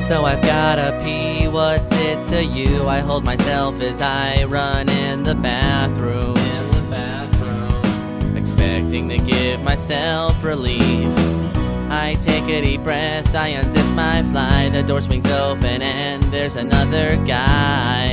So I've gotta pee, what's it to you? I hold myself as I run in the bathroom, expecting to give myself relief. I take a deep breath, I unzip my fly, the door swings open and there's another guy.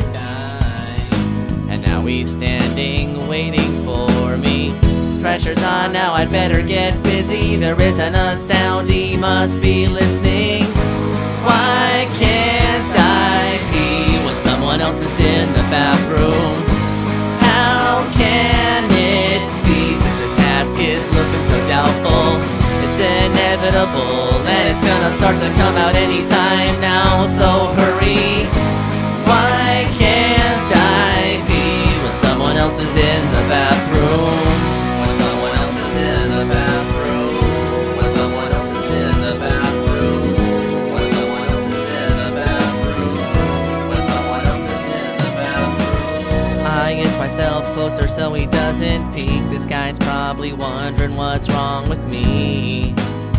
And now he's standing, waiting for me. Pressure's on now, I'd better get busy. There isn't a sound, he must be listening. Why can't I pee when someone else is in the bathroom? How can it be such a task is looking so doubtful? It's inevitable and it's gonna start to come out anytime now, so hurry. Why can't I pee when someone else is in the bathroom? When someone else is in the bathroom. When someone else is in the bathroom. When someone else is in the bathroom. When someone else is in the bathroom. I inch myself closer so he doesn't peek. This guy's probably wondering what's wrong with me.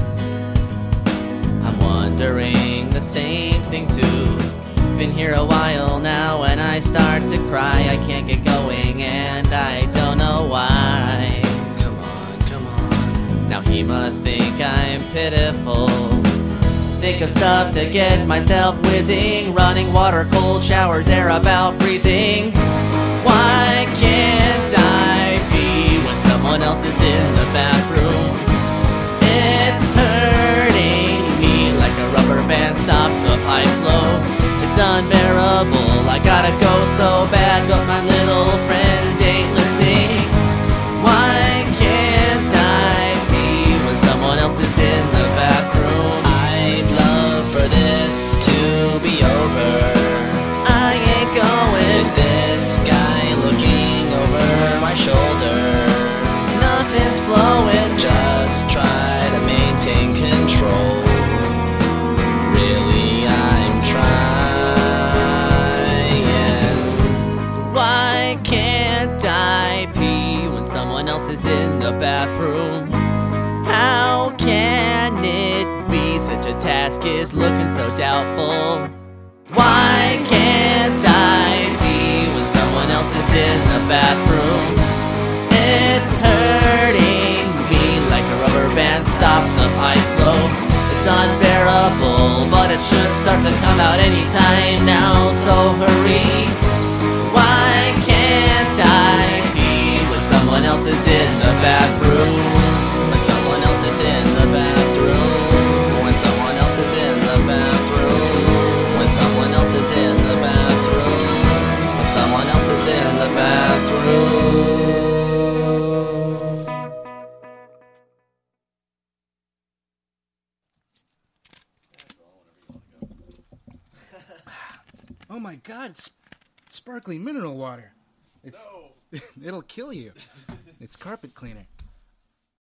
I'm wondering the same thing too. Been here a while now and I start to cry. I can't get going and I don't know why. Come on. Now he must think I'm pitiful. Think of stuff to get myself whizzing. Running water, cold showers, air about freezing. Why can't I pee when someone else is in the bathroom? It's hurting me like a rubber band stopped the pipe flow. It's unbearable, I gotta go so bad, but my little friend ain't listening. Why can't I pee when someone else is in the bathroom? I'd love for this to be over. I ain't going. Is this guy looking over my shoulder? Nothing's flowing. Just try to maintain control. Really, I'm trying. Why can't I pee when someone else is in the bathroom? How can it be such a task is looking so doubtful? Why can't I pee when someone else is in the bathroom? It's hurting me like a rubber band stopped the pipe flow. It's unbearable, but it should start to come out anytime now, so hurry. Why can't I pee when someone else is in the bathroom? When someone else is in the bathroom. When someone else is in the bathroom. When someone else is in the bathroom. When someone else is in the bathroom. Oh my God, it's sparkling mineral water. It'll kill you. It's carpet cleaner.